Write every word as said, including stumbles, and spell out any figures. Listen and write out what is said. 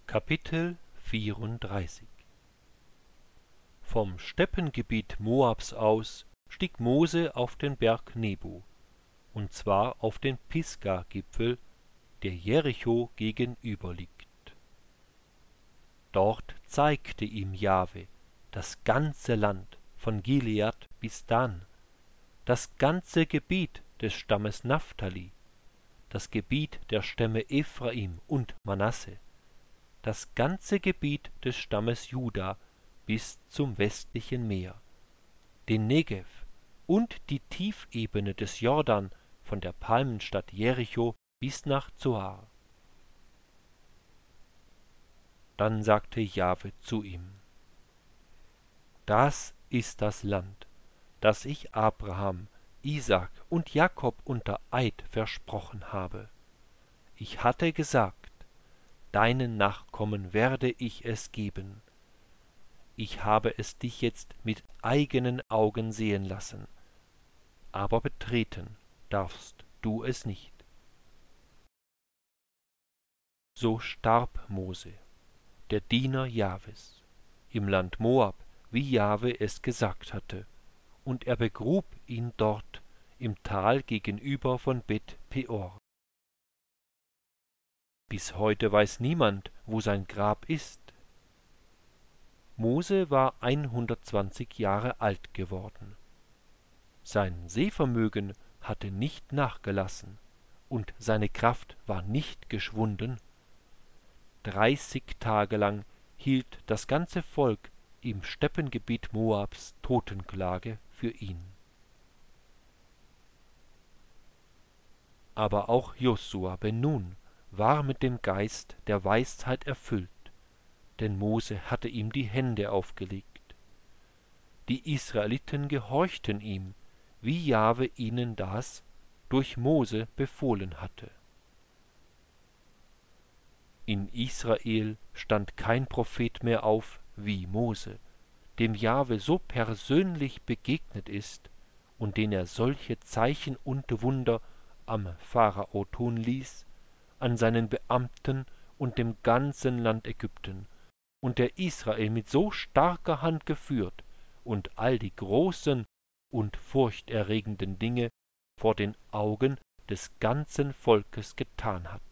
Kapitel vierunddreißig. Vom Steppengebiet Moabs aus stieg Mose auf den Berg Nebo, und zwar auf den Pisga-Gipfel, der Jericho gegenüber liegt. Dort zeigte ihm Jahwe das ganze Land von Gilead bis Dan, das ganze Gebiet des Stammes Naphtali, das Gebiet der Stämme Ephraim und Manasse, das ganze Gebiet des Stammes Juda bis zum westlichen Meer, den Negev und die Tiefebene des Jordan von der Palmenstadt Jericho bis nach Zoar. Dann sagte Jahwe zu ihm: Das ist das Land, das ich Abraham, Isaak und Jakob unter Eid versprochen habe. Ich hatte gesagt, deinen Nachkommen werde ich es geben. Ich habe es dich jetzt mit eigenen Augen sehen lassen, aber betreten darfst du es nicht. So starb Mose, der Diener Jahwes, im Land Moab, wie Jahwe es gesagt hatte, und er begrub ihn dort im Tal gegenüber von Bet Peor. Bis heute weiß niemand, wo sein Grab ist. Mose war hundertzwanzig Jahre alt geworden. Sein Sehvermögen hatte nicht nachgelassen, und seine Kraft war nicht geschwunden. Dreißig Tage lang hielt das ganze Volk im Steppengebiet Moabs Totenklage für ihn. Aber auch Josua ben Nun war mit dem Geist der Weisheit erfüllt, denn Mose hatte ihm die Hände aufgelegt. Die Israeliten gehorchten ihm, wie Jahwe ihnen das durch Mose befohlen hatte. In Israel stand kein Prophet mehr auf wie Mose, dem Jahwe so persönlich begegnet ist und den er solche Zeichen und Wunder am Pharao tun ließ, an seinen Beamten und dem ganzen Land Ägypten, und der Israel mit so starker Hand geführt und all die großen und furchterregenden Dinge vor den Augen des ganzen Volkes getan hat.